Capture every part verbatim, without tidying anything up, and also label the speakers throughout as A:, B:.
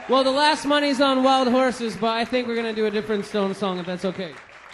A: Well, the last money's on Wild Horses, but I think we're going to do a different Stone song if that's okay.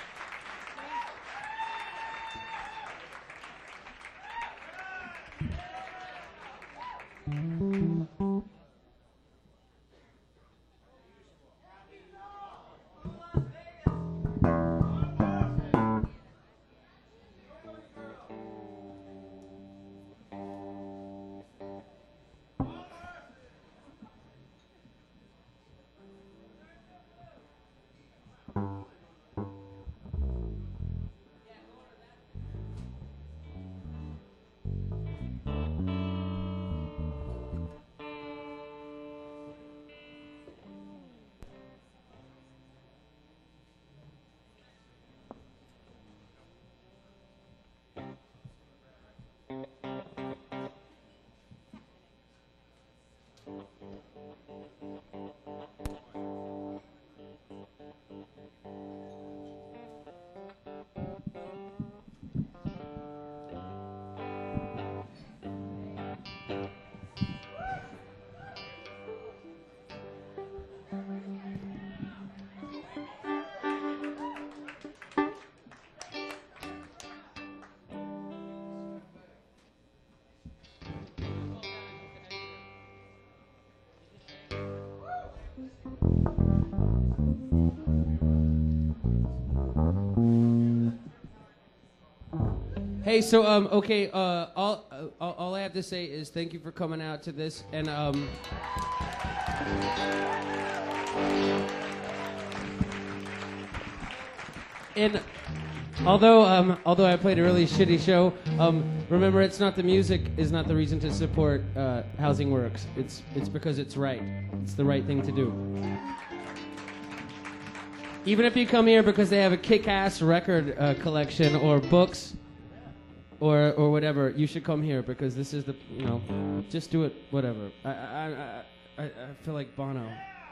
A: Hey, so um, okay. Uh, all, uh, all all I have to say is thank you for coming out to this, and um, and although um, although I played a really shitty show, um, remember it's not the music is not the reason to support uh, Housing Works. It's it's because it's right. It's the right thing to do. Even if you come here because they have a kick-ass record uh, collection or books. Or or whatever, you should come here because this is the, you know, just do it, whatever. I I I I, I feel like Bono.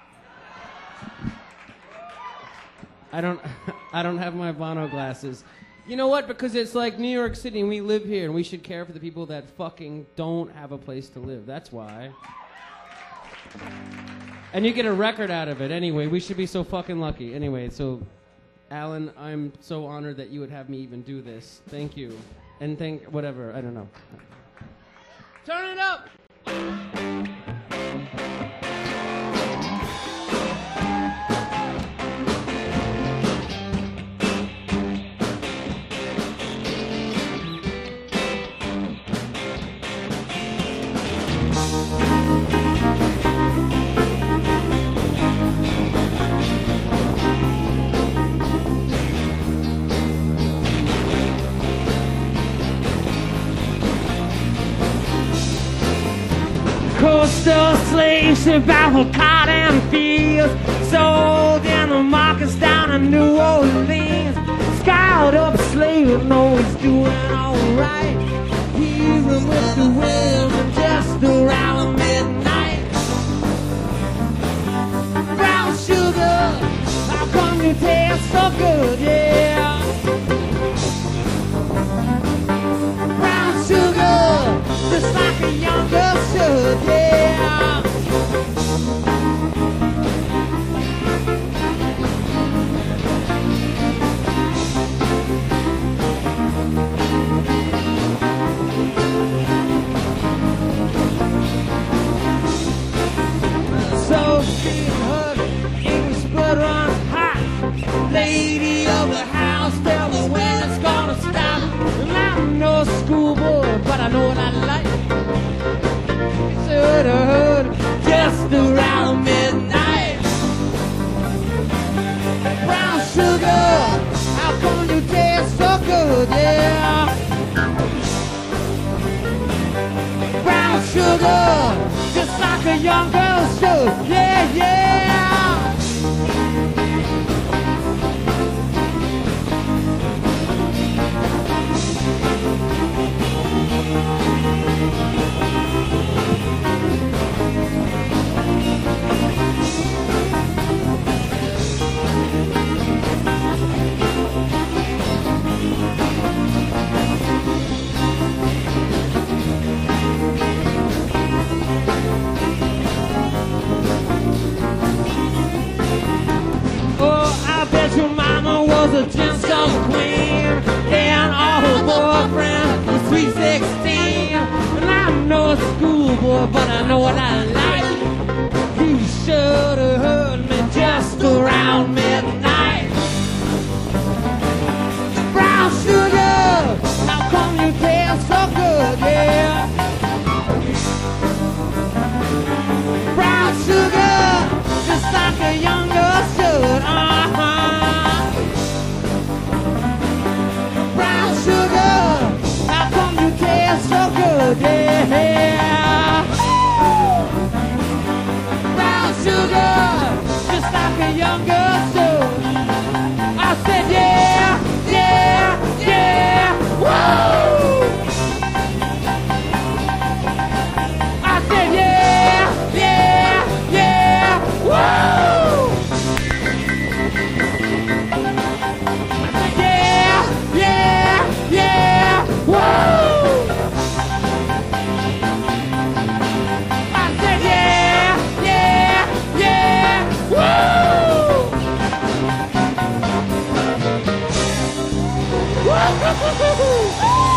A: I don't I don't have my Bono glasses. You know what? Because it's like New York City and we live here and we should care for the people that fucking don't have a place to live. That's why. And you get a record out of it anyway. We should be so fucking lucky. Anyway, so Alan, I'm so honored that you would have me even do this. Thank you. And think, whatever, I don't know. Turn it up!
B: Coastal slaves about the cotton fields, sold in the markets down in New Orleans. Scoured up slave and know he's doing alright. Even with the wind just around midnight. Brown sugar, how come you taste so good, yeah? Brown sugar, just like a young girl should, yeah. So she heard English blood runs hot. Lady of the house, tell me when it's gonna stop. And I'm no schoolboy, but I know what I like. Should have heard just around midnight. Brown sugar, how come you taste so good, yeah? Brown sugar, just like a young girl should, yeah, yeah. sugar, but I know what I like. You should have heard me just around midnight. Brown sugar, how come you taste so good, yeah? Brown sugar, just like a younger should, uh-huh. Brown sugar, how come you taste so good, yeah? Brown sugar, just like a younger should. I said yeah, yeah, yeah, woo! I said yeah, yeah, yeah, woo! Yeah, yeah, yeah, woo! I said yeah, yeah, yeah, woo! Woo!